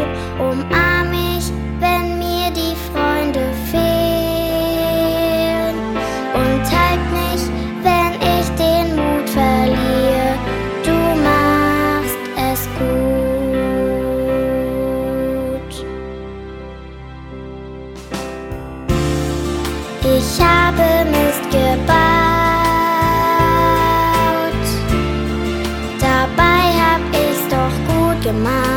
Umarm mich, wenn mir die Freunde fehlen. Und halt mich, wenn ich den Mut verliere. Du machst es gut. Ich habe Mist gebaut, dabei hab ich's doch gut gemacht.